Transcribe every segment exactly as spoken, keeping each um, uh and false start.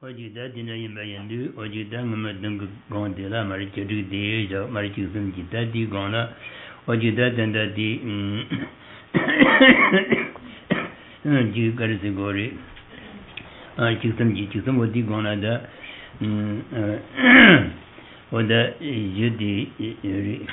Ojuda dina yimba yendu, ojuda ngama dunga gonde la mari chedu de jo mari chusum jita di gona, ojuda danda di ji karisi gori, chusum ji chusum odi gona da, oda yudi yuri,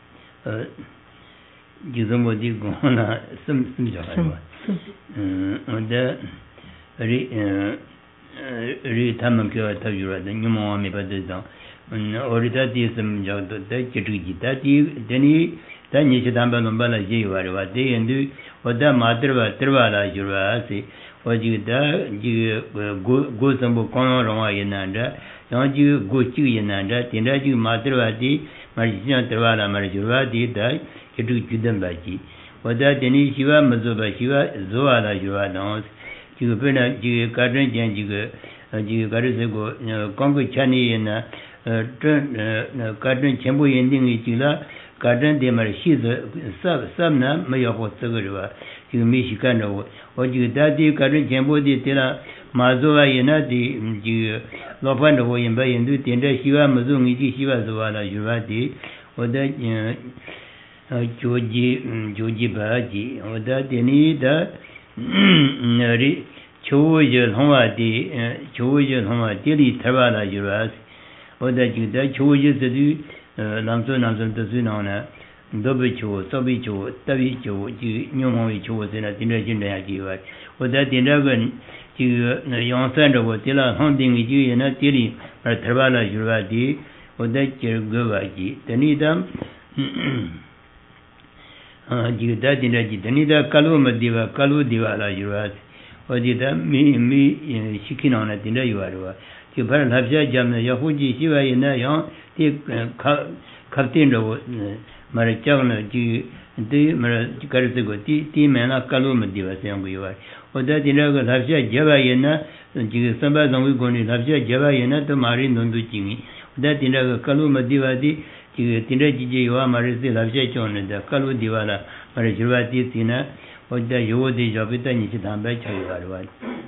chusum odi gona sum sum jaharwa, oda ri ri tamam kyo tajura da nyumo mi padda orita ti sam jagdo da chituji da ti deni da ni chidamba lombala ji warwa de yendu oda madrava trvala jurwa si oji da ji go sambo kono roma yenanda yanji go chi yenanda tinda ji madrava di marjina trvala marjurwa di da chitu judamba ji oda deni shiva mazoba shiva zoala jurwa da jiga pena jiga kardan jan jiga jiga kardan go kongo chani yana kardan chenpo yendingi jiga kardan de mar shi sab sabna maya ho tsagarwa jiga mi shikana wo o jiga dadi kardan chenpo de tela mazowa yana di jiga lopanda ho yamba yendu tenda shiwa mazo ngi shiwa zowa la yurwa di oda joji joji baji oda deni da ri choje homa di choje homa di thabala juras oda juda choje zdu lamso namso tsu na dobe cho sobi cho tabi cho ji nyomo cho zena dinda jinda ya ji wa oda dinda gan ji yang san de wo tila honding ji yana tiri thabala jurwa di oda jirgo wa ji tanidam jiga dinda ji dinda kalu madiva kalu diwala yuwa ojida mi mi shikina na dinda yuwa ki bar labja jamna yahuji shiwa yana ya ti kaptin ro mara chagna ji de mara karse go ti ti mena kalu madiva sayang yuwa oda dinda ga labja java yana ji samba zangwi goni labja java yana to mari nondu jingi oda dinda ga kalu madiva di tinda jiji yuwa marisi labsha chona da kalu diwala marisi rwati tina oda yuwa di jabita nishi thamba chayi warwa.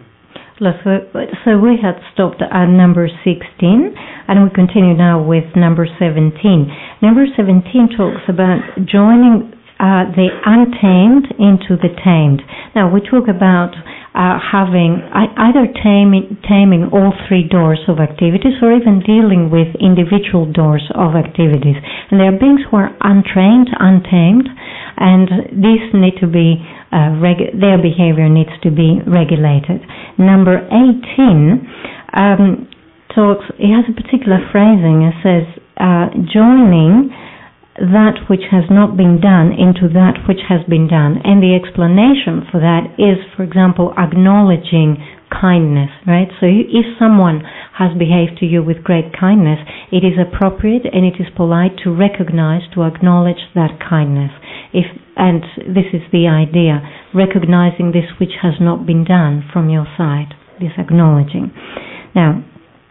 So, so we had stopped at number sixteen and we continue now with number seventeen. Number seventeen talks about joining uh, the untamed into the tamed. Now we talk about uh, having either taming, taming all three doors of activities or even dealing with individual doors of activities. And there are beings who are untrained, untamed, and these need to be uh, regu- their behavior needs to be regulated. Number eighteen um, talks, it has a particular phrasing. It says, uh, joining that which has not been done into that which has been done. And the explanation for that is, for example, acknowledging kindness, right? So if someone has behaved to you with great kindness, it is appropriate and it is polite to recognize, to acknowledge that kindness. If, and this is the idea, recognizing this which has not been done from your side, this acknowledging. Now,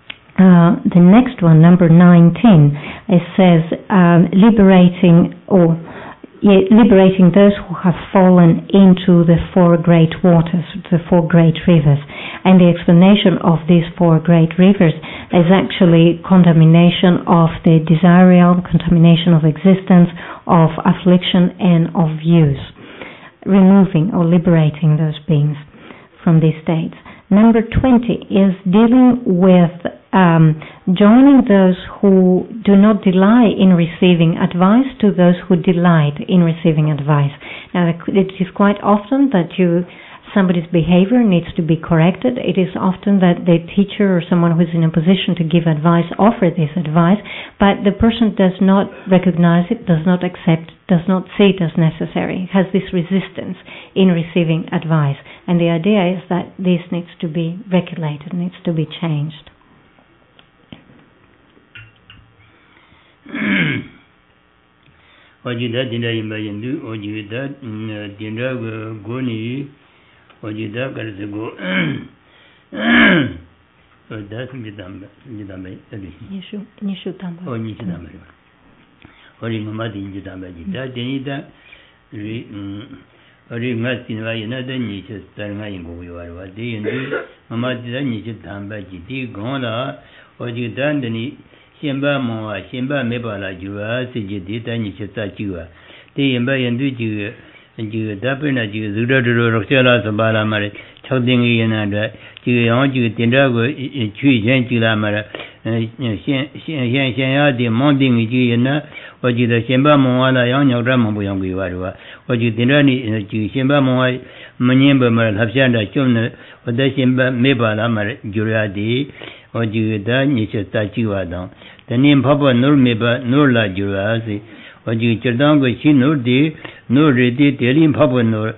Uh, the next one, number nineteen, it says um, liberating or yeah, liberating those who have fallen into the four great waters, the four great rivers. And the explanation of these four great rivers is actually contamination of the desire realm, contamination of existence, of affliction, and of use. Removing or liberating those beings from these states. Number twenty is dealing with um, joining those who do not delight in receiving advice to those who delight in receiving advice. Now, it is quite often that you, somebody's behavior needs to be corrected. It is often that the teacher or someone who is in a position to give advice offer this advice, but the person does not recognize it, does not accept, does not see it as necessary, has this resistance in receiving advice. And the idea is that this needs to be regulated, needs to be changed. Ojida dinda yimba yendu, ojida dinda goni, ojida karse go, das nidamba, nidamba, nishu, nishu tamba. Oh, nishu tamba. Ori mama di nidamba di. Da dinida ri Ori Nasinva Yanada Nisha Sarngaingo, the Indi, Mamada Nisha Tamba Jiti, Gonda, Oji Dandani, Shimba Moa, Shimba Mebala Jura, Sijita Nisha Tachua, the Yamba Yandu, and you Dapina, Zuda Roxella Sabala Mare, Choding Yanada, Jianju Tindago, Chui Gentila Mara, Xian de Monding Giana, or you the Shimba Moala Yang Rama Yangi Varua, or you Tinani, Shimba Moa, Manimba Mar, Hafjanda Chuna, or the Shimba Mebala Mar, Juradi, or you the Nisha Tachua. The name Papa Nur Meba Nurla Jurasi, or you Chadango Chinurdi, Nurdi, Telling Papa Nur,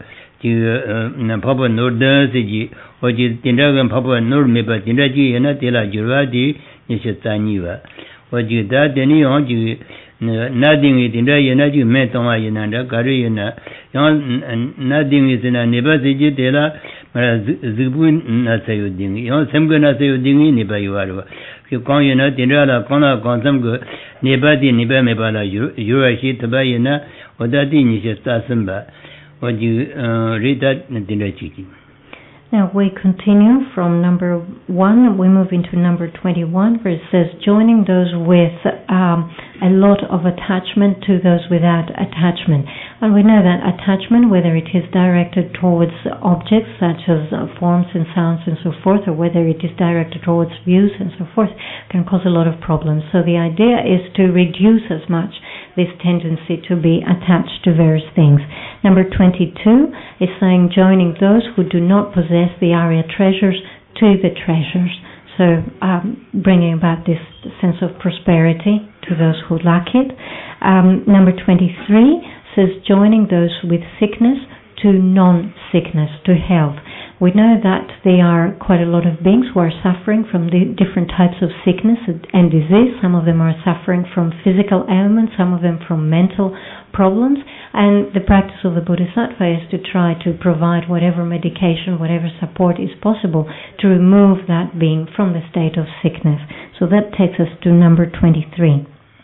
Papa Nur Dansi, or you Tindagan Papa Nur Meba Tindaji and Atela Juradi, Nishataniva. Or you that any on you. Nothing is in the Yanaju Metoma Yananda, Karina, nothing is in a Nebaziji Dela, Zubun Nasayuding, Yon Semga Nasayuding, Neba Yuarva. You call you not in Rala, Kona, Consamgo, Nebadi, Neba Mebala, Yurashi, Tabayana, or that in Nishatasamba, what you read that in the Chiki. Now we continue from number one, we move into number twenty-one, where it says, joining those with um, a lot of attachment to those without attachment. And we know that attachment, whether it is directed towards objects such as uh, forms and sounds and so forth, or whether it is directed towards views and so forth, can cause a lot of problems. So the idea is to reduce as much this tendency to be attached to various things. Number twenty-two is saying joining those who do not possess the Arya treasures to the treasures. So um, bringing about this sense of prosperity to those who lack it. Um, number twenty-three says joining those with sickness to non-sickness, to health. We know that there are quite a lot of beings who are suffering from the different types of sickness and disease. Some of them are suffering from physical ailments, some of them from mental problems. And the practice of the Bodhisattva is to try to provide whatever medication, whatever support is possible to remove that being from the state of sickness. So that takes us to number twenty-three.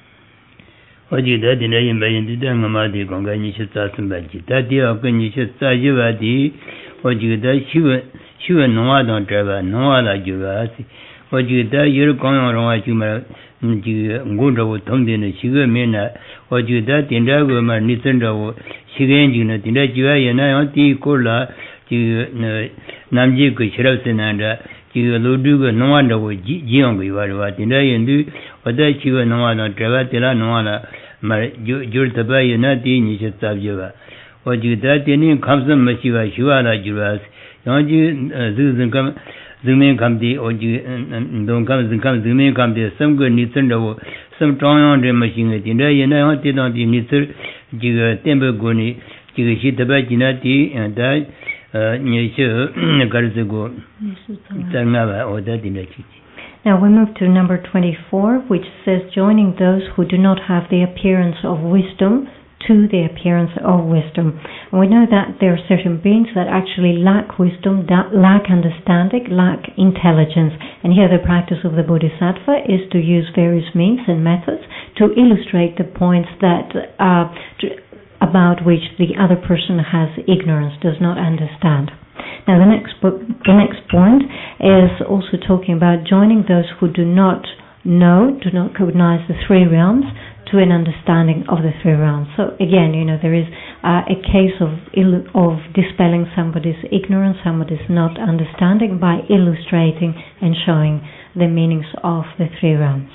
What you da Shiva Shiva Noa don't drive Noa la Jurasi. What you da you're going on Juma Gundo Tomdin Shiva Mena, what you da Tindago Nitendo Shigenjina Tindajua Yanati Kola to Namji Kushirasan and to Luduga Noanda with Jiongi Varva Tindayandu, or that Shiva Noa don't drive Tela Noala Jurtaba Yanati Nishatabjava. What you that any comes on Mashiva Shivala Juras, don't you Zuzan come Zumin come the or you don't come and come Zumin come there, some good Nitendo, some strong on the machine, and I know did not the Nitzer, Jiga Temple Guni, Jiga Shitabajinati, and that Nisha Garzago Sanava or that in the city. Now we move to number twenty-four, which says joining those who do not have the appearance of wisdom to the appearance of wisdom. And we know that there are certain beings that actually lack wisdom, that lack understanding, lack intelligence. And here the practice of the Bodhisattva is to use various means and methods to illustrate the points that uh, to, about which the other person has ignorance, does not understand. Now the next, book, the next point is also talking about joining those who do not know, do not recognize the three realms, to an understanding of the three realms. So again, you know, there is uh, a case of il- of dispelling somebody's ignorance, somebody's not understanding by illustrating and showing the meanings of the three realms.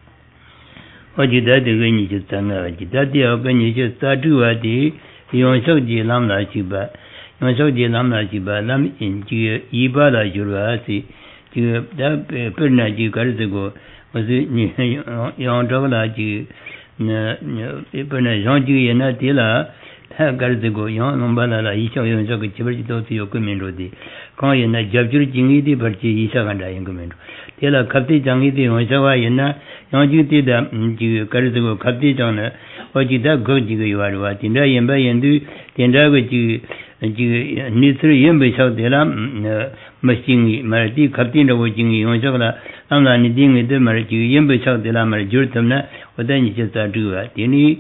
Ipana Jean-Ju Yana Tila, Garzago, Yon Nombala, Isha Yonzaka Chibarito Yokumendo, Koyana Jabjur Jingidi, Barchi Isaganda Yangumendo. Tela Kapti Jangidi, Onsawa Yana, Yonju Tida, Garzago, Kapti Jana, or Jida Gojigo Yuarwa, Tinda Yamba Yendu, Tinda with you, Nitri Yamba South Dela, Mashingi, Marati, Kapti Jingi, Onsavala, Amla Niding with the Marati, Yamba South Dela, Marjurtamna. But then you just do it. Any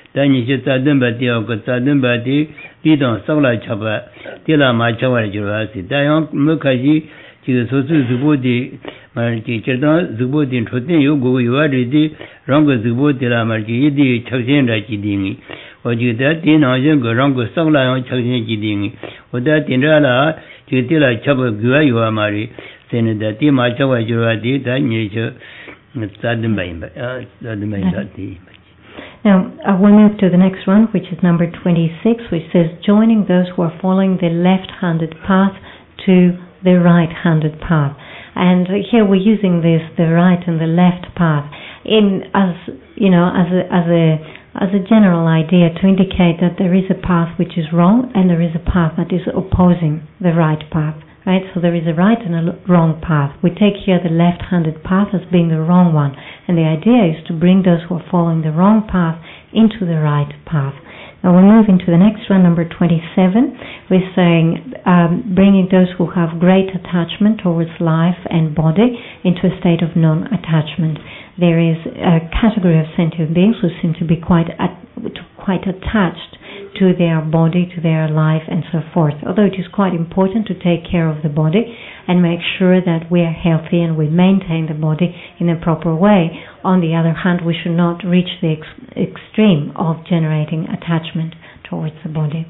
Dani Sadamba Diogo Sadamba Didon Sola Chapa, Dilla Machawa Jurasi, Dayon Mukaji, Sosu Zubodi, Marki Cherdon, Zubodi, Trotin, Yogo, you are ready, Rongo Zubodi, La Marki, Chaksin Rachidini, or you that in Ajango, Rongo Sola on Chaksin Jidini, or that in Rala, Jutila Chapa Guayua Mari, saying that the Machawa Jurati, that nature, Sadamba, Sadamba. Now, uh, we'll move to the next one, which is number twenty-six, which says, joining those who are following the left-handed path to the right-handed path. And uh, here we're using this, the right and the left path, in as, you know, as a, as a, as a general idea to indicate that there is a path which is wrong and there is a path that is opposing the right path. Right? So there is a right and a wrong path. We take here the left-handed path as being the wrong one. And the idea is to bring those who are following the wrong path into the right path. Now we'll move into the next one, number twenty-seven. We're saying um, bringing those who have great attachment towards life and body into a state of non-attachment. There is a category of sentient beings who seem to be quite, at, quite attached to their body, to their life, and so forth. Although it is quite important to take care of the body and make sure that we are healthy and we maintain the body in a proper way. On the other hand, we should not reach the ex extreme of generating attachment towards the body.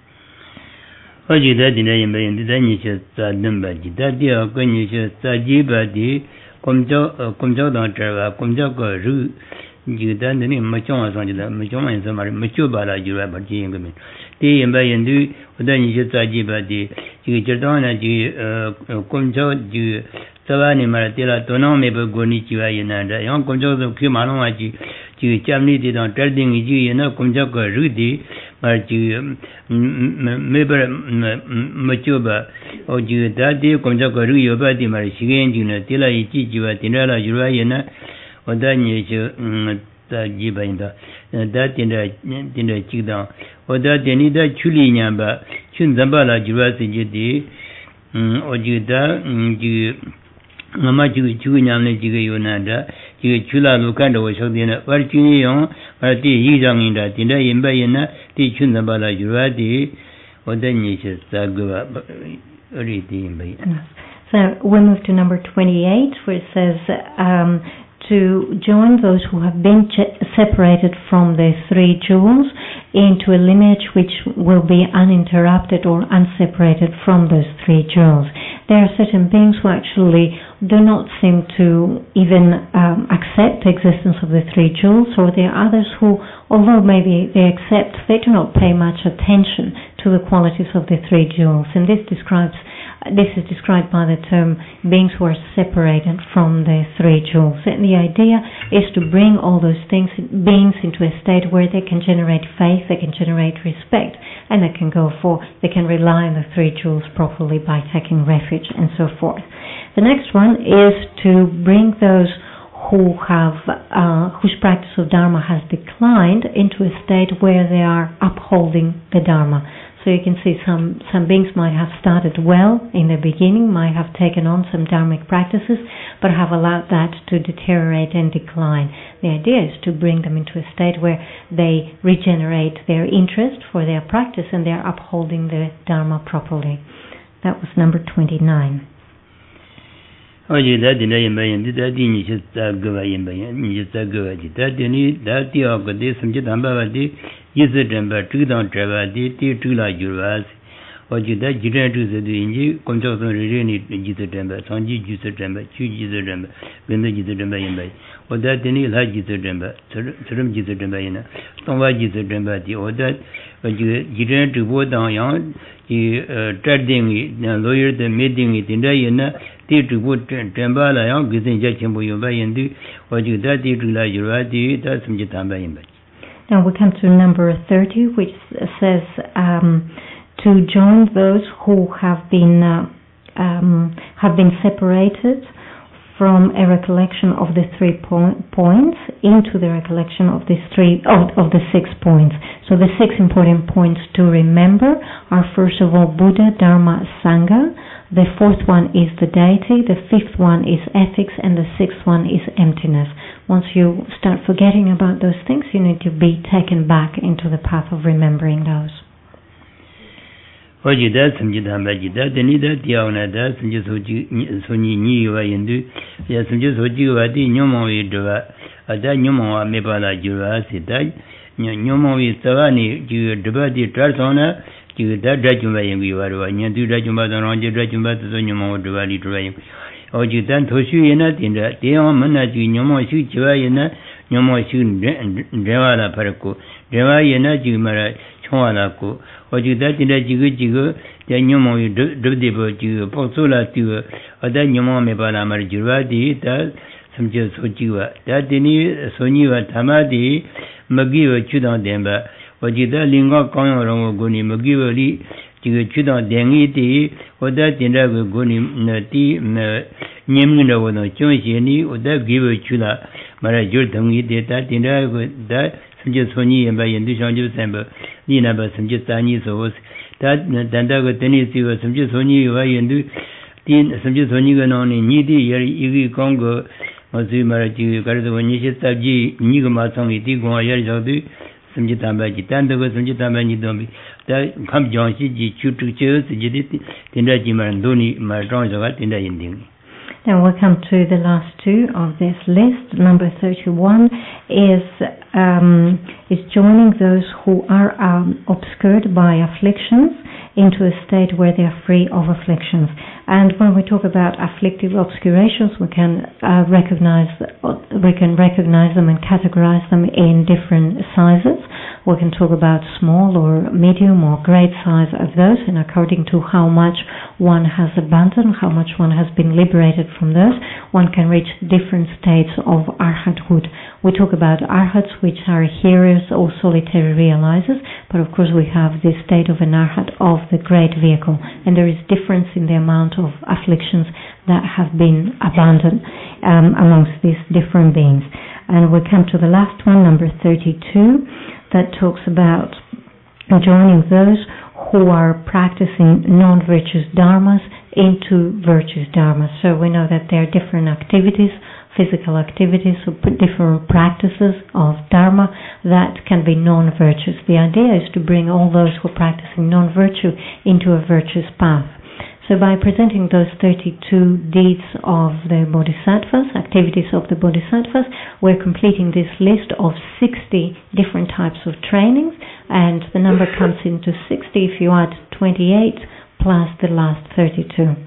You done the name Machon on the Machon and some Machubala, you have a G. The embassy do, then you just Ajiba, you Jordana, you Conjo, you Savani Maratilla, Tonome, Gonichua, and young Conjo of Kimanoaji, you Chamni did on trading you, you know, Conjoka Rudy, but you Meber Machuba, or you that day Conjoka Ruyo Badi Marishigan, you know, Tilla, you at Tinella, Jurayana. Or that nature, that Jibainda, that in the in the Chigdown, or that they need a Chulinyamba, Chunzambala, Jurasi Jedi, or Juda, Mamachu Chunyam Jigayunanda, Chula Lucanda was of the Vartunion, or the Yizang in that in the Imbayana, the Chunzambala Juradi, or the nature, Sagua, Riti. So we move to number twenty-eight, where it says, um, to join those who have been separated from the three jewels into a lineage which will be uninterrupted or unseparated from those three jewels. There are certain beings who actually do not seem to even um, accept the existence of the three jewels, or there are others who, although maybe they accept, they do not pay much attention to the qualities of the three jewels. And this describes This is described by the term beings who are separated from the three jewels. And the idea is to bring all those things, beings into a state where they can generate faith, they can generate respect, and they can go for, they can rely on the three jewels properly by taking refuge and so forth. The next one is to bring those who have, uh, whose practice of Dharma has declined into a state where they are upholding the Dharma. So you can see some, some beings might have started well in the beginning, might have taken on some dharmic practices, but have allowed that to deteriorate and decline. The idea is to bring them into a state where they regenerate their interest for their practice and they're upholding the Dharma properly. That was number twenty-nine. Oh, you that in a million, did that in you just go away in you just go at it. That you need that the organization, Yes, but two don't travel, two like yours. Or you that you don't do the injury, control the really September, Sanji September, two September, when the September in bay. Or that any like September, Serum September in a Stonewall September, the order, but you don't do what down young, you trading lawyer, the meeting it in Diana, they to put Trembala young, within Jackson you buy and do, or you that you like your idea, that's some time by him. Now we come to number thirty, which says um, to join those who have been uh, um, have been separated from a recollection of the three po points into the recollection of the three of, of the six points. So the six important points to remember are, first of all, Buddha, Dharma, Sangha, The fourth one is the deity, the fifth one is ethics, and the sixth one is emptiness. Once you start forgetting about those things, you need to be taken back into the path of remembering those. Ojida samjita majida denida diawnada samji soji soni ni wa yendu ya samji soji wa di nyomo wi dwa ada nyomo wa mebala jura sidai nyomo wi tawani ji dba di tarsona ji da da jumba yengi wa wa nyandu da jumba da ronje da jumba so nyomo dwa li dwa yengi ojidan thoshu yena tinda diaw mana ji nyomo shu jiwa yena nyomo shu dewa la parko dewa yena ji mara chwala ko ojida tinda jigu jigu ya nyomo dubde bo jigu posola tu ada nyomo me bala mar jirwa di ta samje sojiwa da dini soniwa tamadi magiwa chudan demba ojida linga kong rongo goni magiwa li jigu chudan dengi di oda tinda go goni na ti nyemnga wono chonshi ni oda giwa chula mara jur dangi de ta tinda go da samje soni yamba yendu shangju semba ni na ba samje tani so ta danda go teni si go samje soni wa yendu tin samje soni go no ni ni di yari igi kongo masu mara ji gar do ni shi sabji ni go ma song ti go yari jo du samje tamba ji tan do go samje tamba ni do bi ta kham jong shi ji chu tu che si ji di tinda ji ma do ni ma rong jo ga tinda yin ding. Now we come to the last two of this list. Number thirty-one is um, is joining those who are um, obscured by afflictions into a state where they are free of afflictions. And when we talk about afflictive obscurations, we can uh, recognize we can recognize them and categorize them in different sizes. We can talk about small or medium or great size of those, and according to how much one has abandoned, how much one has been liberated from those, one can reach different states of arhathood. We talk about arhats, which are hearers or solitary realizers, but of course we have the state of an arhat of the great vehicle, and there is difference in the amount of afflictions that have been abandoned um, amongst these different beings. And we come to the last one, number thirty-two, that talks about joining those who are practicing non-virtuous dharmas into virtuous dharmas. So we know that there are different activities, physical activities, or different practices of dharma that can be non-virtuous. The idea is to bring all those who are practicing non-virtue into a virtuous path. So by presenting those thirty-two deeds of the bodhisattvas, activities of the bodhisattvas, we're completing this list of sixty different types of trainings, and the number comes into sixty if you add twenty-eight plus the last thirty-two.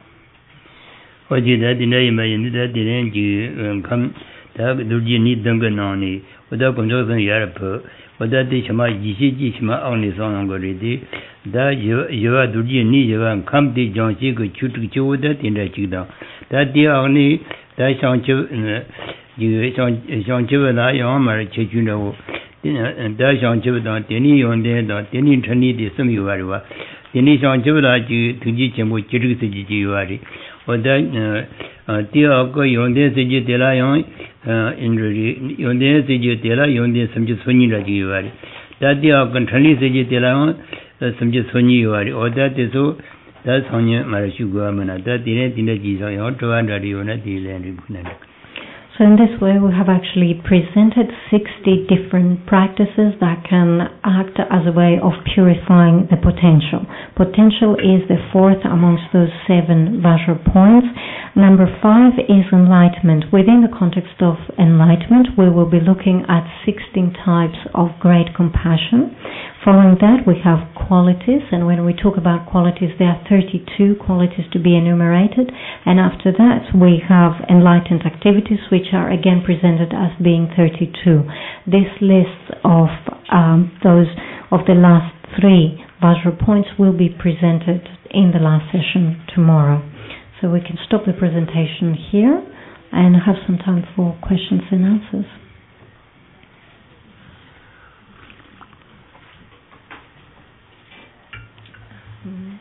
Wadati shama jishi ji shama auni sonang go ridi da yewa durji ni yewa kam di jangshi go chutuk chu da tinda chigda da di auni da shang chu ji shang chu la yang ma che chu da wo da shang chu da teni yon de da teni thani di sum yu wa wa teni shang chu la ji tuji chemu chituk se ji ji wa ri oda ti ko yon de se ji de la yang in yonde se je tela yonde samje soni ra ji wari da dia kan thani se je tela samje soni wari oda te so da sanya mara shu go mana da dire dire ji so yo to an ri yo na di le ri buna. So in this way we have actually presented sixty different practices that can act as a way of purifying the potential. Potential is the fourth amongst those seven Vajra points. Number five is enlightenment. Within the context of enlightenment, we will be looking at sixteen types of great compassion. Following that, we have qualities, and when we talk about qualities, there are thirty-two qualities to be enumerated. And after that, we have enlightened activities, which are again presented as being thirty-two. This list of um, those of the last three Vajra points will be presented in the last session tomorrow. So we can stop the presentation here and have some time for questions and answers. Mm-hmm.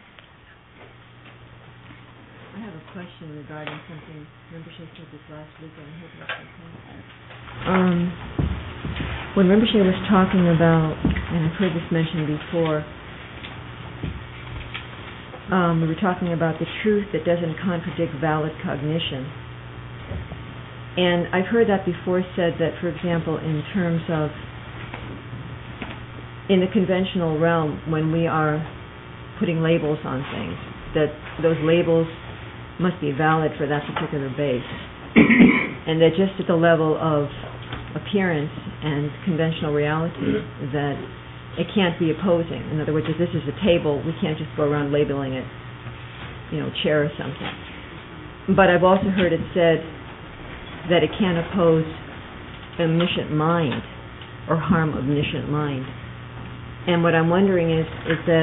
I have a question regarding something Rinpoche said this last week, and I hope that's okay. Um, when Rinpoche was talking about, and I've heard this mentioned before, um, we were talking about the truth that doesn't contradict valid cognition. And I've heard that before said that, for example, in terms of, in the conventional realm, when we are putting labels on things, that those labels must be valid for that particular base. And that just at the level of appearance and conventional reality, that it can't be opposing. In other words, if this is a table, we can't just go around labeling it, you know, chair or something. But I've also heard it said that it can't oppose omniscient mind or harm omniscient mind. And what I'm wondering is, is that,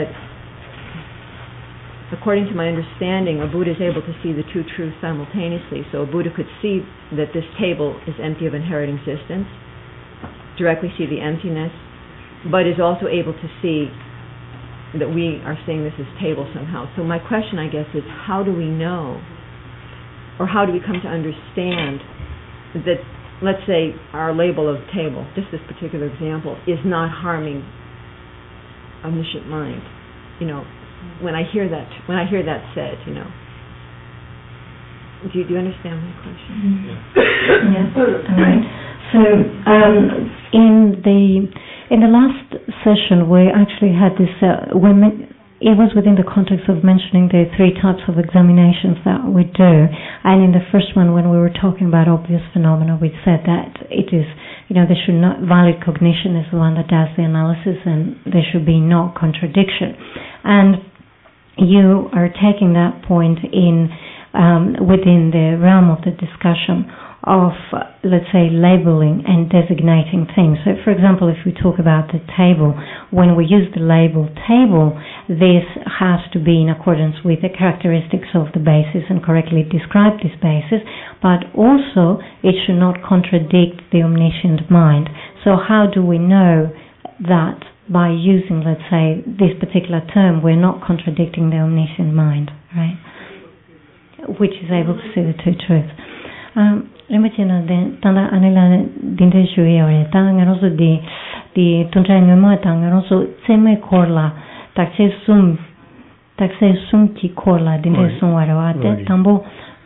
according to my understanding, a Buddha is able to see the two truths simultaneously. So a Buddha could see that this table is empty of inherent existence, directly see the emptiness, but is also able to see that we are seeing this as table somehow. So my question, I guess, is how do we know, or how do we come to understand that, let's say, our label of table, just this particular example, is not harming omniscient mind? You know, when I hear that, when I hear that said, you know, do you, do you understand my question? Mm-hmm. Yes. All right. So um, in the in the last session, we actually had this. Uh, we it was within the context of mentioning the three types of examinations that we do. And in the first one, when we were talking about obvious phenomena, we said that it is, you know, there should not, valid cognition is the one that does the analysis, and there should be no contradiction. And you are taking that point in um, within the realm of the discussion of, uh, let's say, labeling and designating things. So, for example, if we talk about the table, when we use the label table, this has to be in accordance with the characteristics of the basis and correctly describe this basis, but also it should not contradict the omniscient mind. So how do we know that by using, let's say, this particular term, we're not contradicting the omniscient mind, right? Which is able to see the two truths. Um, Rimachina de tanda anila dinte shuye ore ta ngaroso di di tuntra ngema ta ngaroso tseme korla takse sum takse sum ki korla dinte sum wara ate tambo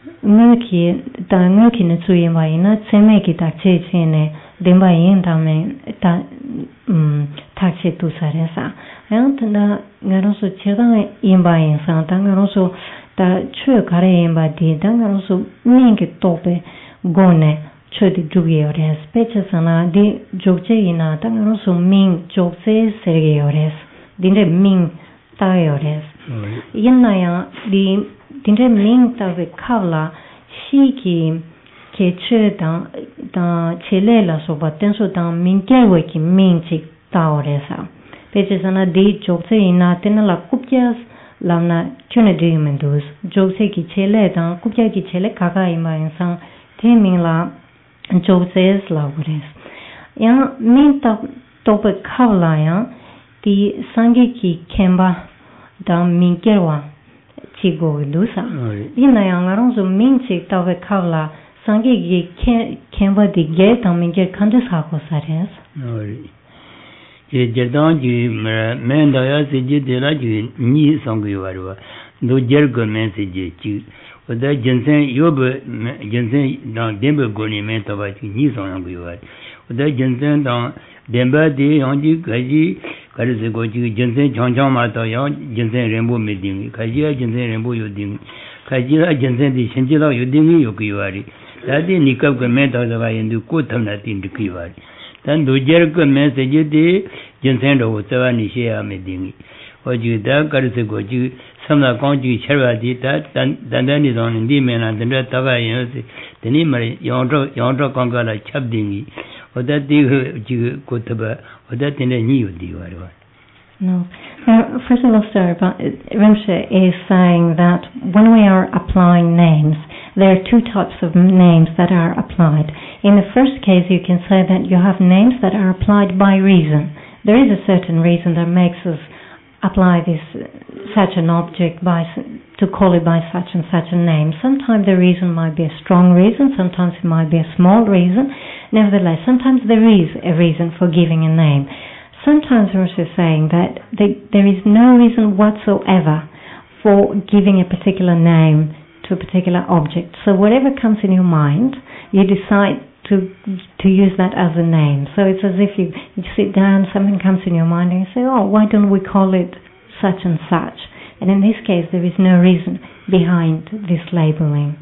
ngki ta ngki ne tsuye ma ina tseme ki takse chene demba yin ta me ta um takse tu saresa ayant na ngaroso cheda imba yin sa ta ngaroso ta chue kare imba di ta ngaroso mingi tope gone chodi jugi ores pecha sana di jogche ina tangaro so ming jogse serge ores dinde ming tae ores yinna ya di dinde ming tae kavla shiki ke che da da chele la so batten so da ming ke we ki ming chi ta oresa pecha sana di jogse ina tenala kupjas lamna chune de mendus jogse ki chele da kupja ki chele kaga ima insan Temingla Joses Laures. Ya minta tope kavla ya di sangi ki kemba da mingerwa chigo lusa. Ina ya ngaronzo minchi tope kavla sangi ki kemba di ge da minger kandes hako sares. Je jedan ji men da ya se je de la ji ni sangi warwa. Do jergo men se je chi oda jensen yobe jensen dans dembe goni men tabati ni son yang yuwa oda jensen dans dembe de yangji gaji kare se goji jensen changchang ma ta yang jensen renbo me ding kaji jensen renbo yo ding kaji jensen de shenji la yo ding yo yuwa ri da de nikab ko men ta ba yin du ko tham na tin dik yuwa ri dan do jer ko men se je de jensen do sa ba ni she ya me ding oji da kare se goji samla kongji cherwadi da dandani don ndi mena dendra taba yin se deni mari yongro yongro kongala chabdingi oda di ji ko taba oda tene ni yudi warwa. No. Uh, first of all, sir, Rimsha is saying that when we are applying names, there are two types of names that are applied. In the first case, you can say that you have names that are applied by reason. There is a certain reason that makes us apply this such an object by to call it by such and such a name. Sometimes the reason might be a strong reason, sometimes it might be a small reason. Nevertheless, sometimes there is a reason for giving a name. Sometimes we're also saying that they, there is no reason whatsoever for giving a particular name to a particular object. So whatever comes in your mind, you decide to to use that as a name. So it's as if you, you sit down, something comes in your mind, and you say, oh, why don't we call it such and such? And in this case, there is no reason behind this labeling.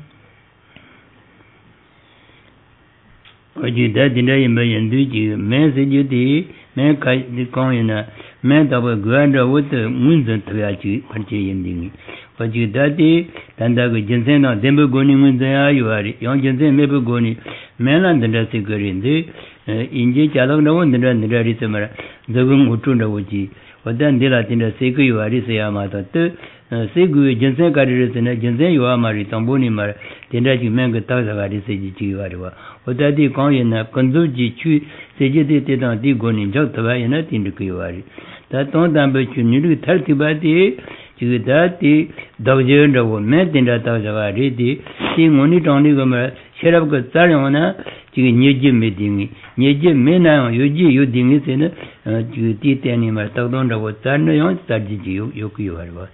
Wadan dela tinda seku yuari seya mata tu seku jinsen kari resena jinsen yuwa mari tambuni mara tinda chi menga taksa kari seji chi yuari wa wada di kong yana kanzu ji chu seji di titang di goni jak taba yana tinda ku yuari ta tong tamba chu niru thar tiba di chi da di dakje nda wo men tinda taksa kari di si ngoni tongni kama sherab ka tsar yana chi nyeji me dingi nyeji me na yoji yu dingi se na chi ti teni ma takdon da wo tsar na yon tsar ji ji yu ku yuari wa.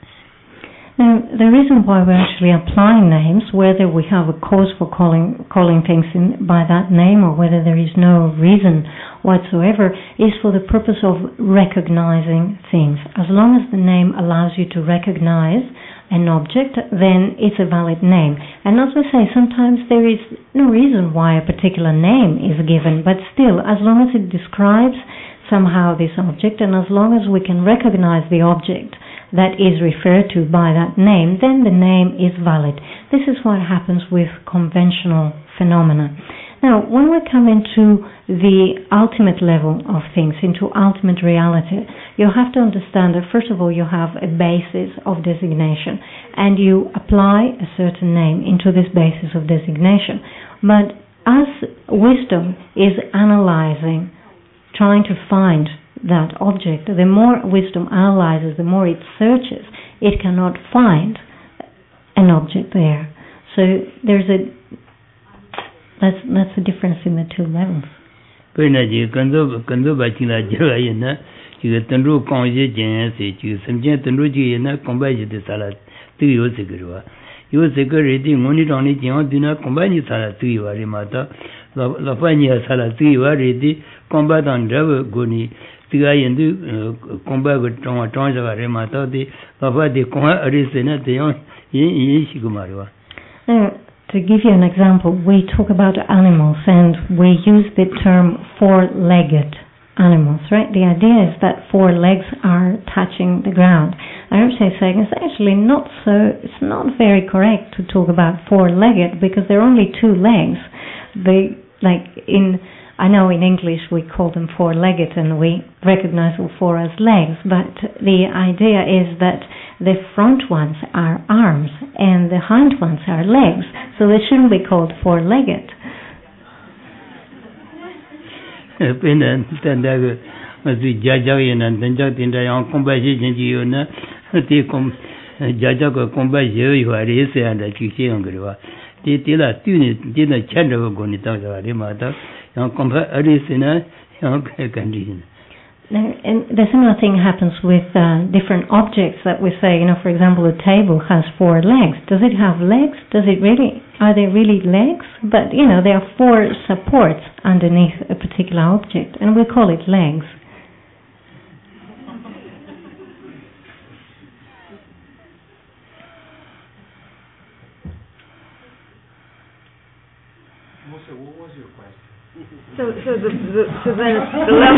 Now, the reason why we're actually applying names, whether we have a cause for calling calling things in by that name or whether there is no reason whatsoever, is for the purpose of recognizing things. As long as the name allows you to recognize an object, then it's a valid name. And as we say, sometimes there is no reason why a particular name is given, but still, as long as it describes somehow this object, and as long as we can recognize the object that is referred to by that name, then the name is valid. This is what happens with conventional phenomena. Now, when we come into the ultimate level of things, into ultimate reality, you have to understand that first of all you have a basis of designation and you apply a certain name into this basis of designation. But as wisdom is analyzing, trying to find that object, the more wisdom analyzes, the more it searches, it cannot find an object there. So there's a that's that's the difference in the two levels. Penaji kanzo kanzo bachila jira yana ji tanru kongje jen se ji samje tanru ji yana kombai ji de sala tu yo se girwa yo se gari di ngoni doni jen dina kombai ni sala tu yo ri mata la fa ni sala tu yo ri di kombai dan dav goni tiga yendu kombai go tong tong ja re mata di la fa de kon ari se na de yon yin yin shi gumarwa. To give you an example, we talk about animals and we use the term four-legged animals, right? The idea is that four legs are touching the ground. I would say saying it's actually not so, it's not very correct to talk about four-legged because there are only two legs. They, like in, I know in English we call them four-legged and we recognize all four as legs, but the idea is that the front ones are arms and the hind ones are legs, so they shouldn't be called four-legged. And the similar thing happens with uh, different objects that we say, you know, for example, a table has four legs. Does it have legs? Does it really, are they really legs? But, you know, there are four supports underneath a particular object, and we call it legs. What was your question? So, so the, the so then the level.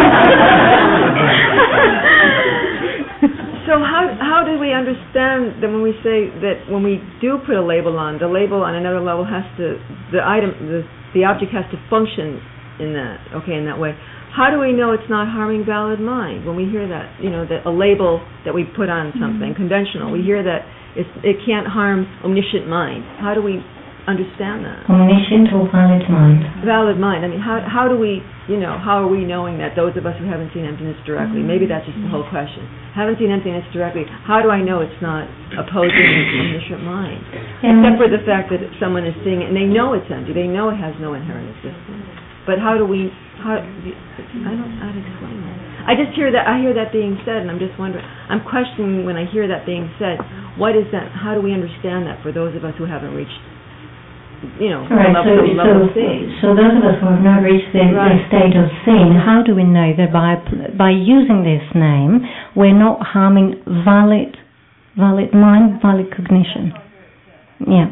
So how how do we understand that when we say that when we do put a label on, the label on another level has to the item the the object has to function in that okay in that way. How do we know it's not harming valid mind when we hear that you know that a label that we put on something mm-hmm. conventional? We hear that it's, it can't harm omniscient mind. How do we understand that? Omniscient or valid mind? Valid mind. I mean, how how do we, you know, how are we knowing that? Those of us who haven't seen emptiness directly, maybe that's just the whole question. Haven't seen emptiness directly. How do I know it's not opposing omniscient mind? Yeah. Except for the fact that someone is seeing it and they know it's empty. They know it has no inherent existence. But how do we? How I don't. I'd explain that. I just hear that, I hear that being said, and I'm just wondering, I'm questioning when I hear that being said, what is that, how do we understand that for those of us who haven't reached, you know, right, level, so, level so, of seeing? So those of us who have not reached the, Right. the state of seeing, how do we know that by by using this name, we're not harming valid, valid mind, valid cognition? Yeah.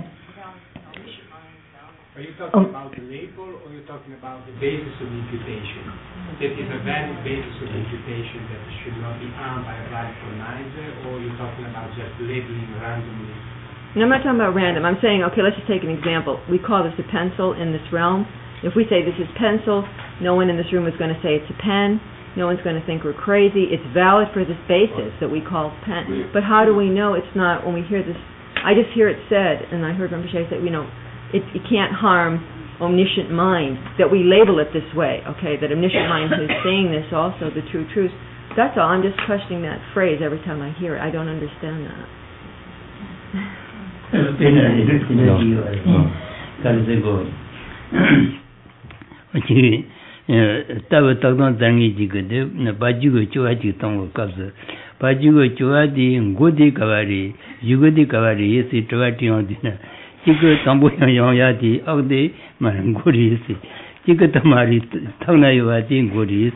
Are you talking Oh. about the label, or you're talking about the basis of imputation? That is a valid basis of imputation that should not be harmed by a blind colonizer, or you're talking about just labeling randomly? And I'm not talking about random. I'm saying, okay, let's just take an example. We call this a pencil in this realm. If we say this is pencil, no one in this room is going to say it's a pen. No one's going to think we're crazy. It's valid for this basis that we call pen. But how do we know it's not when we hear this? I just hear it said, and I heard Rinpoche say, you know, it, it can't harm omniscient mind, that we label it this way, okay, that omniscient mind is saying this also, the true truth. That's all. I'm just questioning that phrase every time I hear it. I don't understand that. Chico Tambo Yati, Ogde, Maranguris, Chico Tamari, Tanayoati, Goodies,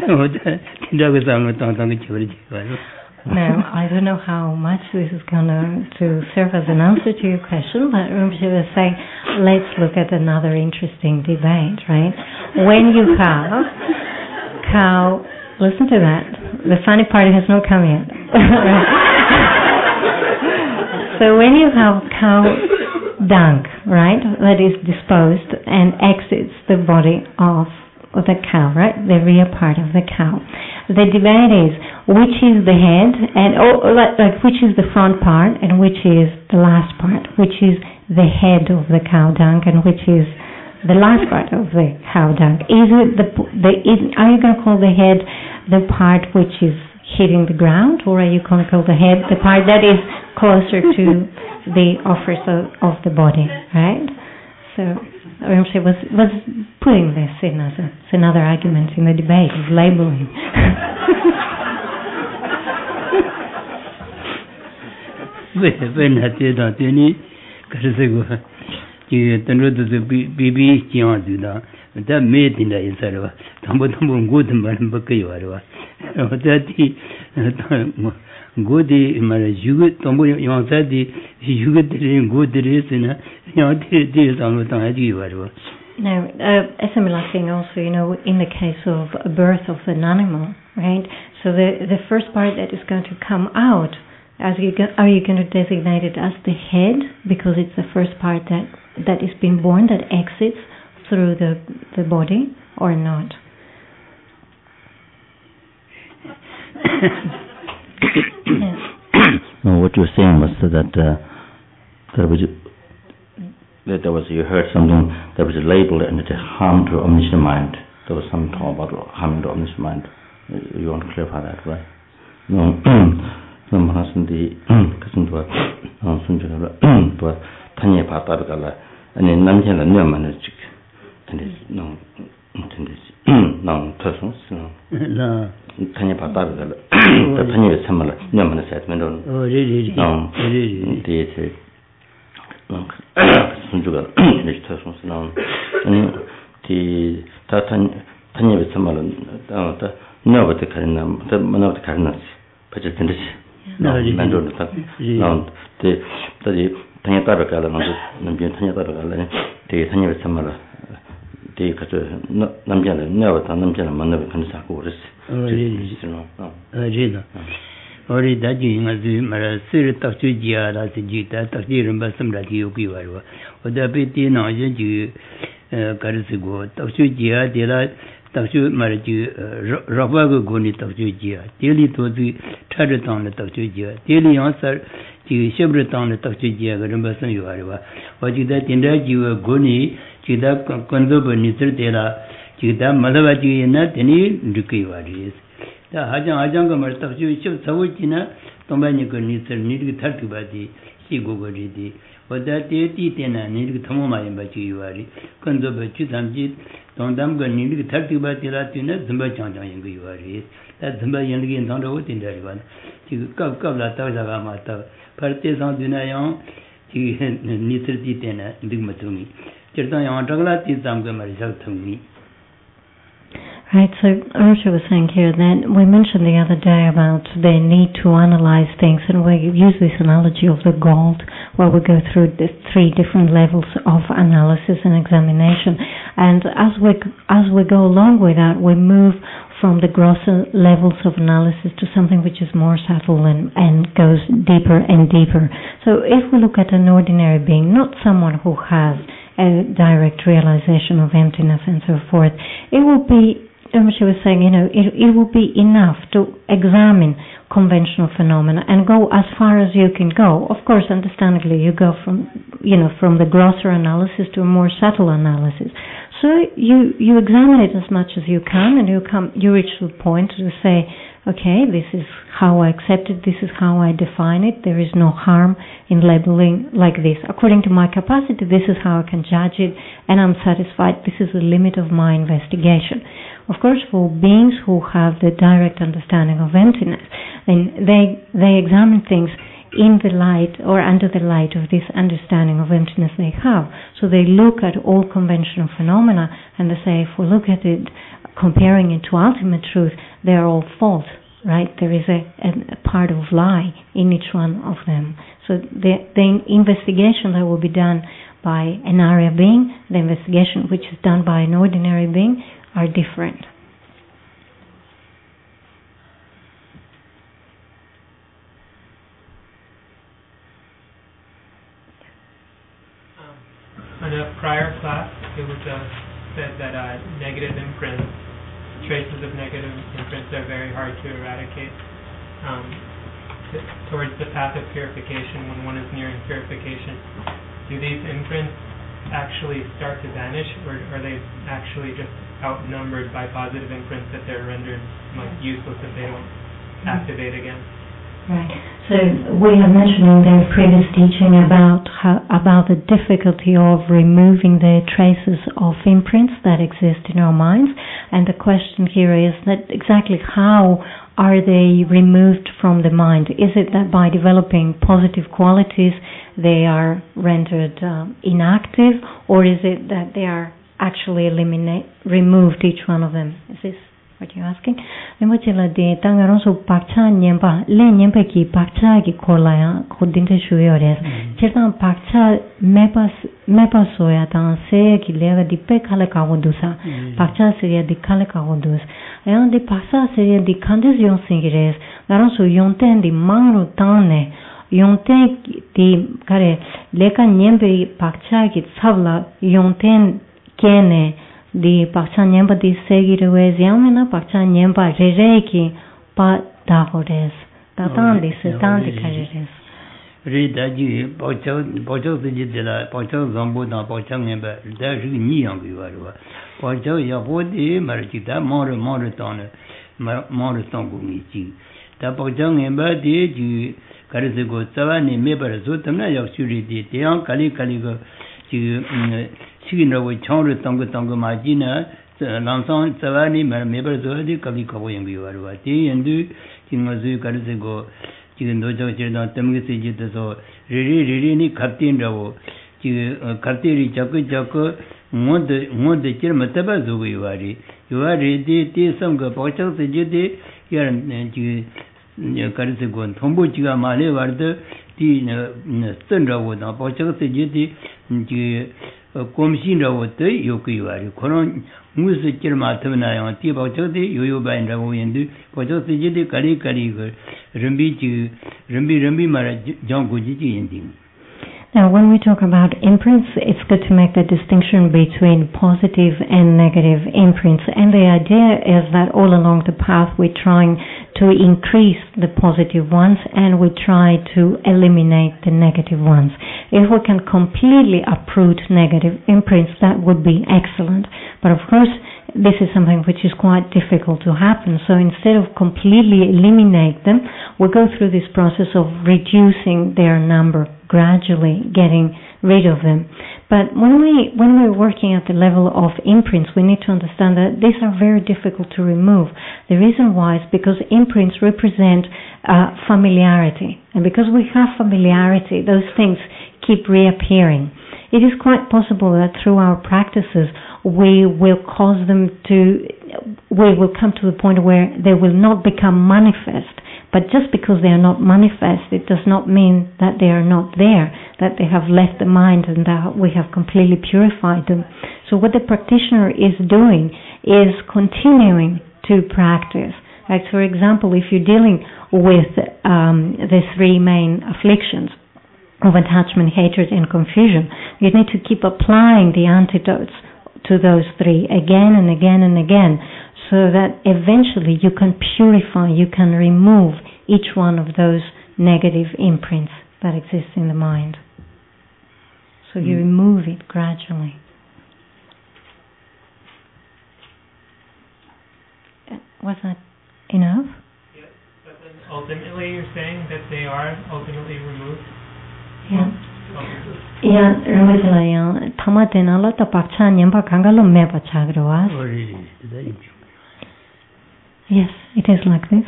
No, I don't know how much this is going to serve as an answer to your question, but Rinpoche will say, let's look at another interesting debate, right? When you have cow, listen to that, the funny part has not come yet. So when you have cow dung, right, that is disposed and exits the body of the cow, right, the rear part of the cow. The debate is which is the head and oh, like, like which is the front part and which is the last part, which is the head of the cow dung and which is the last part of the cow dung. Is it the the is, are you going to call the head the part which is hitting the ground, or are you going to call the head the part that is closer to the office of, of the body, right? So Rinpoche was was putting this in as, a, as another argument in the debate of labeling. When I did that, any because you the baby can't do that. That made in the inside of Tambo Tambo good and Bakayua. That Goody marriage, you get Tombo Yon said, you get the good reason, you know, this on the idea. Now, uh, a similar thing also, you know, in the case of a birth of an animal, right? So the the first part that is going to come out, as you go, are you going to designate it as the head because it's the first part that that is being born, that exits through the the body, or not? No, what you were saying was that uh, there was that there was you heard something that was labeled and it harmed to omniscient mind. There was some talk about harming to omniscient mind. You want to clarify that, right? No, no, Mahasan the cousin to no, Sunjala, but Tanya Patargala, and in Nanjala Nyaman, and it's no, no, persons, no. Tanya Patargala, the Tanya is similar, Nyaman said, Mendon. Oh, really? No, really? The Sunjugal, which persons now. The Tanya is similar, the no, the Karina, the Manot Karinas, but it's in this. No, Mendon, no, the Tanya Targala, and the Tanya Targala, the Tanya is similar. The Namjala, never Namjala, Manav, and Sakuris. Oh, really? Oh, really? Ori da ji nga zu mara sir tak chu ji ara si ji ta tak ji rum ba sam ra ji yu ki wa ro o da pe ti na yin ji ka ri si go tak chu ji a de la tak chu mara ji ra ba go go ni tak chu ji a de li to ji tha de tang le tak chu ji a de li yang sar ji shib re tang le tak chu ji a ga rum ba sam yu wa ro wa ji da tin da ji go ni ji da kon do ba ni sir de la ji da ma la ba ji na de ni ndu ki wa ri 다 하장 하장가 말딱 주 서울지나 동반이 그 니들 니르기 탈투바디 시고거리디 어다티 티테나 니르기 터모 많이 바지 유아리 건도 버치 담지 don't them go need to thirty by the Latin, Zimba Chang in the U R E. That Zimba Yangi and Thunder Wood in the river. You go la Tazamata, Partisan Dunayon, he needs to dinner, Digmatumi. Chertan Dragla is some result to me. Right, so Ursula was saying here that we mentioned the other day about the need to analyze things, and we use this analogy of the gold, where we go through the three different levels of analysis and examination. And as we as we go along with that, we move from the grosser levels of analysis to something which is more subtle and, and goes deeper and deeper. So if we look at an ordinary being, not someone who has a direct realization of emptiness and so forth, it will be, she was saying, you know, it, it will be enough to examine conventional phenomena and go as far as you can go. Of course, understandably, you go from, you know, from the grosser analysis to a more subtle analysis. So you, you examine it as much as you can, and you come, you reach the point to say, okay, this is how I accept it, this is how I define it, there is no harm in labeling like this. According to my capacity, this is how I can judge it, and I'm satisfied, this is the limit of my investigation. Of course, for beings who have the direct understanding of emptiness, then they, they examine things in the light or under the light of this understanding of emptiness they have. So they look at all conventional phenomena and they say, if we look at it, comparing it to ultimate truth, they are all false, right? There is a, a, a part of lie in each one of them. So the, the investigation that will be done by an Arya being, the investigation which is done by an ordinary being, are different. Um, in a prior class, it was uh, said that uh, negative imprints, traces of negative imprints are very hard to eradicate. Um, t- towards the path of purification, when one is nearing purification, do these imprints actually start to vanish, or are they actually just outnumbered by positive imprints that they're rendered like useless if they don't activate again? Right. So we have mentioned in the previous teaching about how, about the difficulty of removing the traces of imprints that exist in our minds, and the question here is that exactly how are they removed from the mind? Is it that by developing positive qualities they are rendered um, inactive, or is it that they are actually eliminate, removed, each one of them? Is this what you're asking? Lemachila de tangaronso pakcha nyemba le nyemba ki pakcha ki kolaya khodinte shuyores. Chetan pakcha mepas mepas soya tan se ki lega di pe khala ka godusa. Pakcha seria di khala ka godus. Ayan di pakcha seria di kandes yon singires. Naronso yonten di mangro tane. Yonten di kare leka nyembe pakcha ki tsavla yonten kene di pakcha nyemba di segirwe yamena pakcha nyemba rereki pa dagores tatan di setan di kares re daji pakcha pakcha de de la pakcha zambo da pakcha nyemba da ri ni yang bi wa wa pakcha ya bo de mar chi da mo re mo re ton mo re ton gu ni chi da pakcha nyemba de ji kares go tsawa ni me bar zo tamna yak suri de de yang kali kali go ji Chino with Chonra Tonga Tonga Majina, Lanson, Savani, Maber Zodi, Kavi Kabo and Guarati, and do Chingazu Karisego, Chigandojo, Chirdan, Tamisi Jitaso, Riri, Ririni, Captain Ravo, Katiri, Chaku Chaku, Mont the Chirmataba Zuguari. You are ready, some Gapocha, the Jedi, here Karisego, Tombo Chiga Male, Varda, the Stunra would not Pocha, the Jedi. Commission of the Yoki, Coron, Music Matamana, on Tiba Choti, Yoyo Banda, and Pochoti Jedi, Kali Kali, Rumbi, Rumbi, Rumbi Mara, John Gujiji ending. Now, when we talk about imprints, it's good to make the distinction between positive and negative imprints. And the idea is that all along the path, we're trying to increase the positive ones and we try to eliminate the negative ones. If we can completely uproot negative imprints, that would be excellent. But of course, this is something which is quite difficult to happen. So instead of completely eliminate them, we go through this process of reducing their number, gradually getting rid of them. But when we when we're working at the level of imprints, we need to understand that these are very difficult to remove. The reason why is because imprints represent uh, familiarity, and because we have familiarity, those things keep reappearing. It is quite possible that through our practices we will cause them to, we will come to the point where they will not become manifest. But just because they are not manifest, it does not mean that they are not there, that they have left the mind and that we have completely purified them. So what the practitioner is doing is continuing to practice. Like, for example, if you're dealing with um, the three main afflictions of attachment, hatred, and confusion, you need to keep applying the antidotes to those three again and again and again, so that eventually you can purify, you can remove each one of those negative imprints that exist in the mind. So you mm. remove it gradually. Was that enough? Yes, but then ultimately you're saying that they are ultimately removed? Yeah. Yeah, Ramazalaya, Tamatena Lata Pacha Nyamba Kangalo Mepacha Grawas. Yes, it is like this.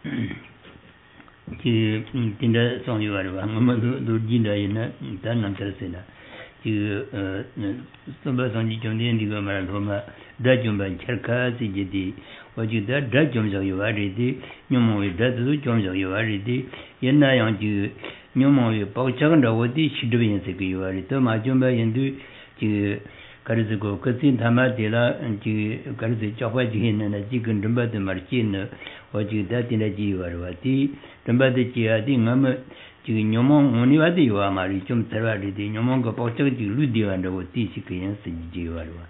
Ki tinda song yu arwa ngama do jinda ina dan nam tsena ki somba song ji jongden di ga ma ro ma da jomba cherka si ji di wa ji da da jom jo yu ari di nyomo wi da du jom jo yu ari di yenna yang ji nyomo wi pa chang da wo di shi de yin se gi yu ari to ma jomba yin du ji karise go kasin thama de la ji karise chokwa ji ne na ji gun dum ba de mar chi ne wa ji da tin da ji yu arwa ti dum ba de ji a di ngam ji nyomo ngoni wa de yu ma ri chum tsara ri de nyomo go pa chang ji lu de wa de wo ti si ke yin se ji yu arwa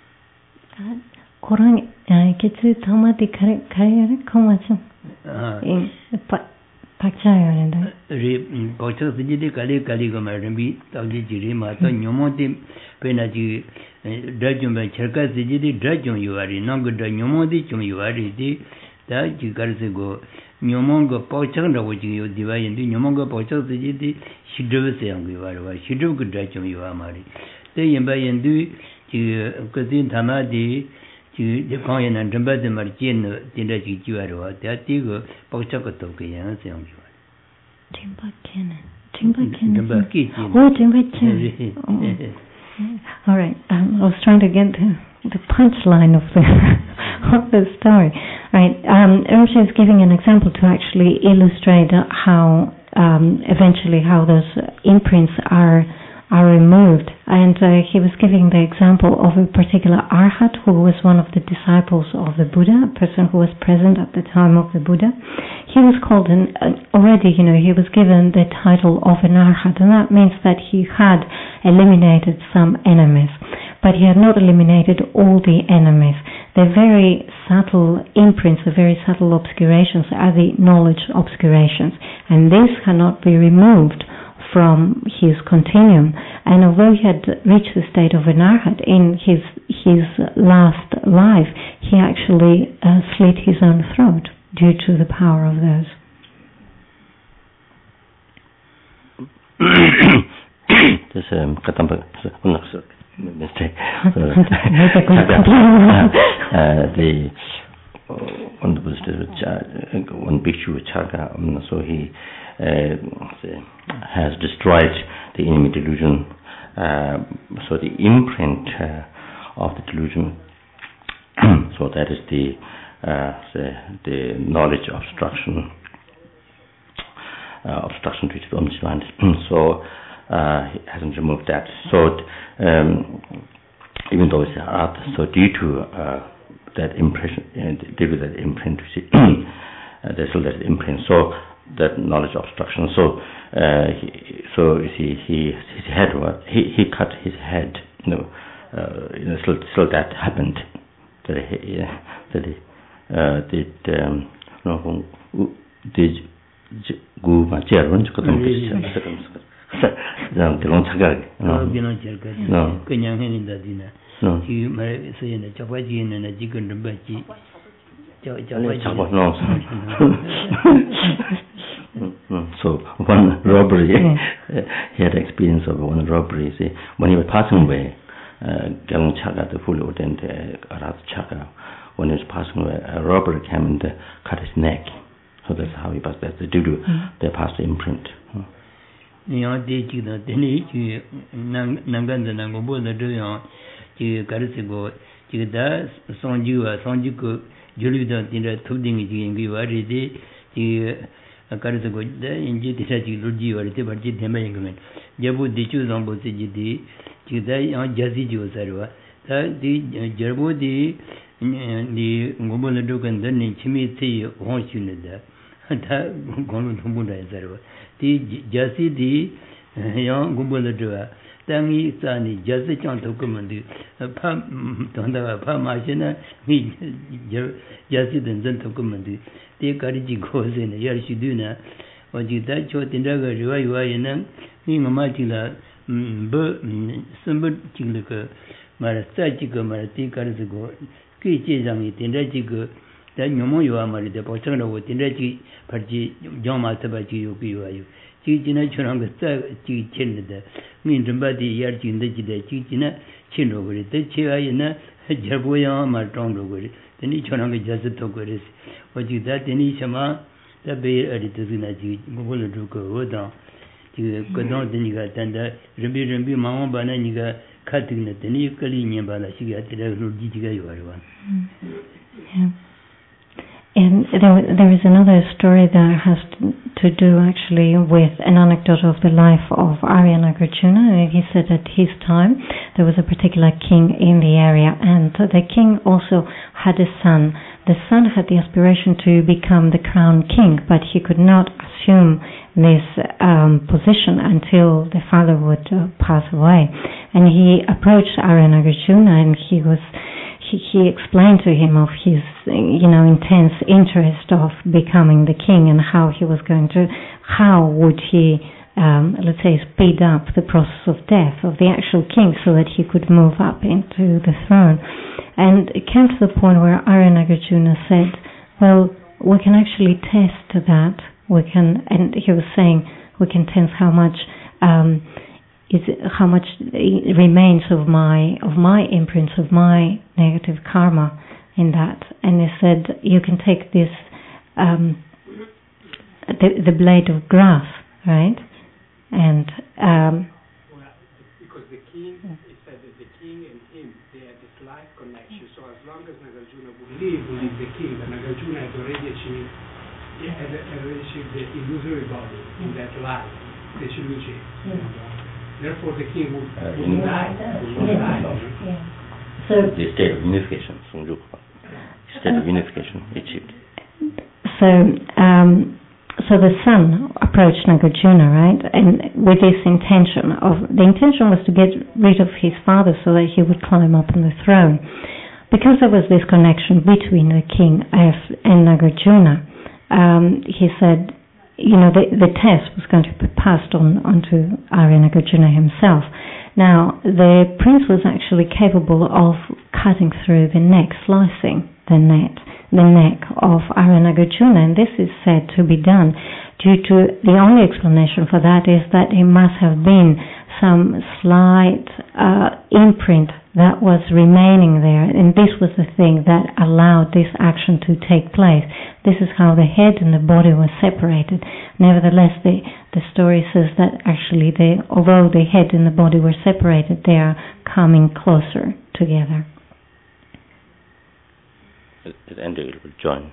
korang ke tsu thama de kare kare koma chu in pa pakcha yo ne da ri pa chang ji de kale kale go ma ri ta ji ji ri ma to nyomo de pe na ji da jum ba cherka ji ji de da jum yu ari nang go da nyomo de chum yu ari de da ji gar se go nyomo go pa chang da wo ji yo di wa yin de nyomo go pa chang ji de shi de se yang yu ari wa shi de go da chum yu ma ri de yin ba yin du ji ko din ta ma di ji de kong yin nan ba de mar ji ne din da ji ji ari wa da ti go pa chang ko to ke yang se yang yu Timba Kenan. Timba Kenan. Timba Kenan. Oh, Timba Kenan. All right. Um, I was trying to get the, the punchline of the of the story. Right. Um, Rinpoche is giving an example to actually illustrate how um, eventually how those imprints are are removed. And uh, he was giving the example of a particular arhat who was one of the disciples of the Buddha, a person who was present at the time of the Buddha. He was called an, uh, already, you know, he was given the title of an arhat, and that means that he had eliminated some enemies, but he had not eliminated all the enemies. The very subtle imprints, the very subtle obscurations are the knowledge obscurations, and this cannot be removed from his continuum. And although he had reached the state of an arhat in his his last life, he actually uh, slit his own throat due to the power of those. This um, no, sorry, mistake. So, uh, the one was the one bhikshu Charga, um, so he uh, has destroyed the enemy delusion. Uh, so the imprint uh, of the delusion. So that is the uh, the, the knowledge obstruction, uh, obstruction to the omniscient mind. So uh, he hasn't removed that. So um, even though it's art, so due to uh, that impression, uh, due to that imprint, uh, there's still that imprint. So that knowledge obstruction. So uh, he, so you see, he his head was he he cut his head. You know, uh, you know still still that happened. That he, uh, that he, uh, did um, no did go ma chairman to come to no no No. You may say in the Chapaji and a chicken bachi. No. So one robbery, he had experience of one robbery. See, when he was passing away, Galung Chaka, the full and Arat Chaka, when he was passing away, a robber came and cut his neck. So that's how he passed. That's the due to the past imprint. You did you know, then you Nanganda Nangobo, the Duyan, you Garisigo, you does, Sonju, Sonjuku, Julia, dinner, Tuding, you already, you. A Garisigo, in G T Lugi or the Tibaji Temeringman. Jabu di choose on both G D, Jidai on Jazzy Josarva, that the Jerbo di the Gobula Dukan, then in Chimiti, won't you need that? That Gonu Munda Zerva. The Jazzy di young Gobula Dua, then he sani Jazzy Chan to command a pump, Tonda Pamashina, me Jazzy then to command. The Kariji goes in a year she do now. What you that short in Daga, you are in them, being a matilla, Sumber Chilica, Marastachica, Marati Karasigo, Kichizang it in Regico, then you know you are married, the Pochana with in Regi, Parji, John Matabachi, you. China Churanga, Chi Chin, mean somebody yards in the China, Chin over it, the Chia, Jaboya, Marton over it, then each one just took it. What you that any Shama, that be edited in a Google Duko, down to go down, then you got tender, Rabbi Rabbi Mama Bananiga, cutting it, and you Kalinian Bala, she got the Giga, you are one. And there, there is another story that has to, to do actually with an anecdote of the life of Arya Nagarjuna. He said at his time there was a particular king in the area, and the king also had a son. The son had the aspiration to become the crown king, but he could not assume this um, position until the father would uh, pass away. And he approached Arya Nagarjuna, and he was He, he explained to him of his, you know, intense interest of becoming the king and how he was going to, how would he, um, let's say, speed up the process of death of the actual king so that he could move up into the throne. And it came to the point where Arya Nagarjuna said, well, we can actually test that. We can, and he was saying, we can test how much um, is how much remains of my of my imprints, of my negative karma in that. And he said, you can take this um, the, the blade of grass, right? And um, well, because the king, he said that the king and him, they had this life connection. So as long as Nagarjuna believed, believed the king, but Nagarjuna had already achieved, yeah, had, had already achieved the illusory body in that life, the Shiluchi. Mm-hmm. Therefore, the king would, uh, would die. Would yeah. die. Yeah. So the state of unification, state of unification achieved. So, um, so the son approached Nagarjuna, right, and with this intention of the intention was to get rid of his father so that he would climb up on the throne. Because there was this connection between the king and Nagarjuna, um, he said, you know, the, the test was going to be passed on onto Arya Nagarjuna himself. Now, the prince was actually capable of cutting through the neck, slicing the neck, the neck of Arya Nagarjuna, and this is said to be done due to, the only explanation for that is that it must have been some slight uh, imprint that was remaining there, and this was the thing that allowed this action to take place. This is how the head and the body were separated. Nevertheless, the, the story says that actually, they, although the head and the body were separated, they are coming closer together. It ended with join.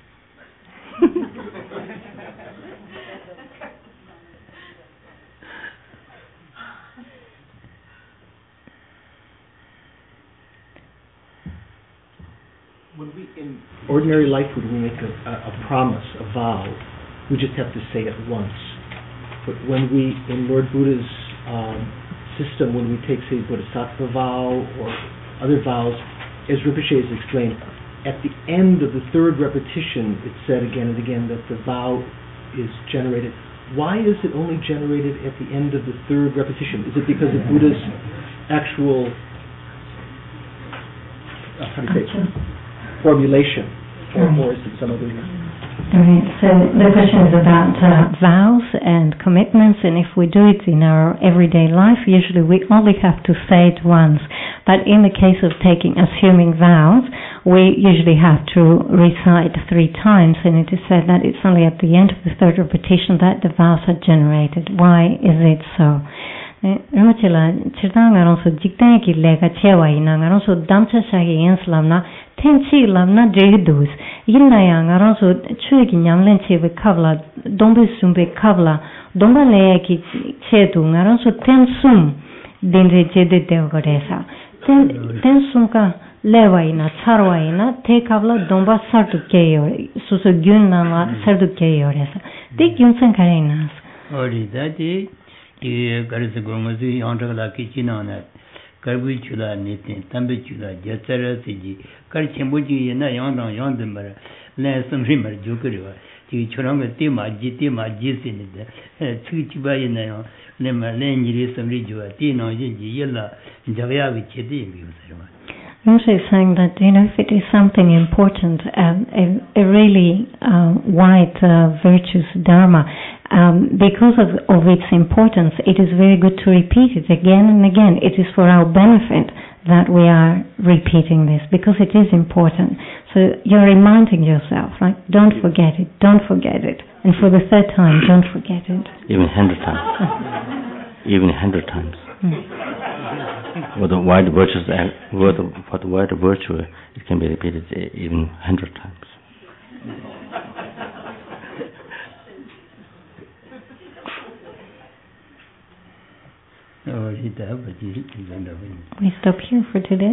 When we, in ordinary life, when we make a, a, a promise, a vow, we just have to say it once. But when we, in Lord Buddha's um, system, when we take, say, Bodhisattva vow or other vows, as Rinpoche has explained, at the end of the third repetition, it's said again and again that the vow is generated. Why is it only generated at the end of the third repetition? Is it because of Buddha's actual uh, how to say, formulation, or, or is it some other reason? Right. So the question is about uh, vows and commitments, and if we do it in our everyday life, usually we only have to say it once. But in the case of taking, assuming vows, we usually have to recite three times, and it is said that it's only at the end of the third repetition that the vows are generated. Why is it so? Ramachila, Chirtanga also Jiktanki Lega Chewa Inang, also Damcha Shagi Enslamna, Tenchi Lamna Jegdus, Yinayang, also Chuiki Yamlenchi Kavla, Dombe Sumbe Kavla, Domba Leaki Chetung, also Ten Sum, Dindre Jede Deogoresa, Ten Sumka Lewaina, Charwaina, Take Kavla, Domba Sartu Keyor, Susu Gunama Sartu Keyoresa. Take Yunsan Karenas. Ori, that is. Ki karisa gongazi yantagala ki chinana karbu chula nitin tambe chula jatsara siji kar chembuji na yandang yandambara la samri mar jukriwa ti churanga ti maji ti maji sinide chi chiba ina yo le ma le njiri samri jwa ti no ji yella javya vi chedi mi usarwa. Also saying that, you know, if it is something important, um, a, a really uh, wide uh, virtuous dharma, um, because of, of its importance, it is very good to repeat it again and again. It is for our benefit that we are repeating this, because it is important. So you're reminding yourself, right? Don't forget it, don't forget it. And for the third time, don't forget it. Even a hundred times. Even a hundred times. Mm. With the wide virtues, with the, for the wide virtue, it can be repeated even a hundred times. We stop here for today.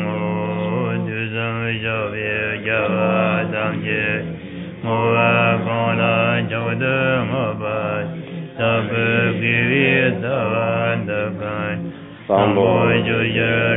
Java Sambo Jujur